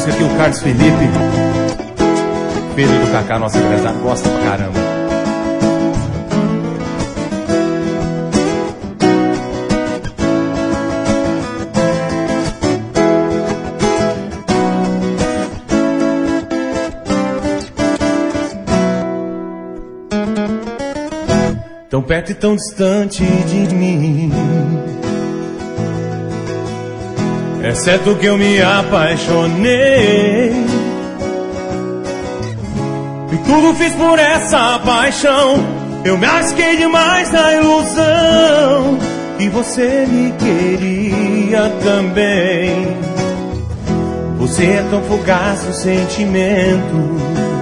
música que o Carlos Felipe, filho do Cacá, nosso empresário, gosta pra caramba. Tão perto e tão distante de mim, é certo que eu me apaixonei e tudo fiz por essa paixão. Eu me arrisquei demais na ilusão que você me queria também. Você é tão fugaz o sentimento,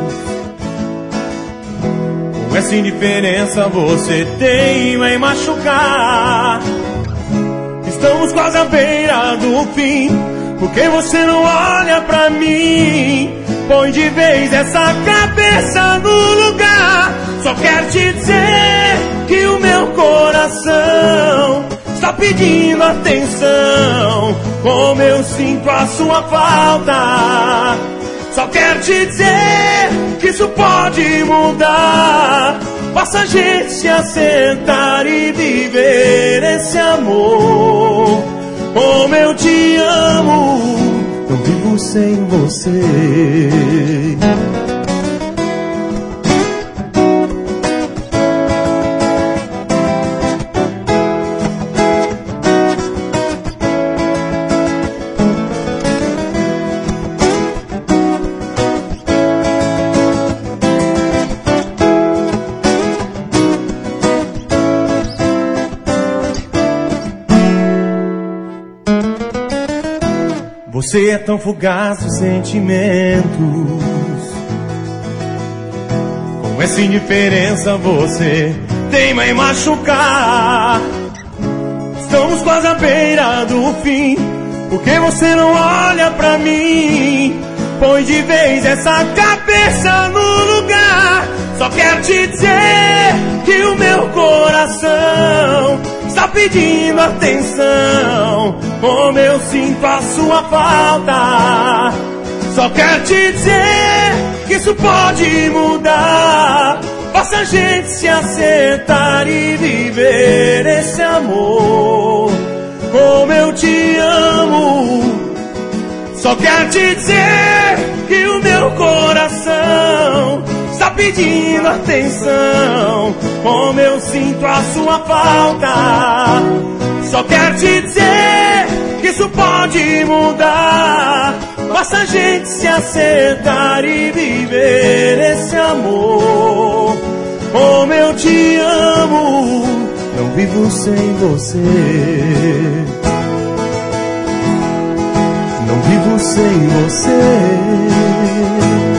com essa indiferença você teima em machucar. Estamos quase à beira do fim, porque você não olha pra mim. Põe de vez essa cabeça no lugar. Só quero te dizer que o meu coração está pedindo atenção, como eu sinto a sua falta. Só quero te dizer que isso pode mudar. Basta a gente se assentar e viver esse amor. Como eu te amo, não vivo sem você. Você é tão fugaz os sentimentos, com essa indiferença você teima em machucar. Estamos quase à beira do fim, porque você não olha pra mim. Põe de vez essa cabeça no lugar. Só quero te dizer que o meu coração está pedindo atenção, como eu sinto a sua falta. Só quero te dizer que isso pode mudar. Basta a gente se acertar e viver esse amor. Como eu te amo. Só quero te dizer que o meu coração está pedindo atenção, como eu sinto a sua falta. Só quero te dizer que isso pode mudar. Basta a gente se acertar e viver esse amor. Como eu te amo, não vivo sem você. Não vivo sem você.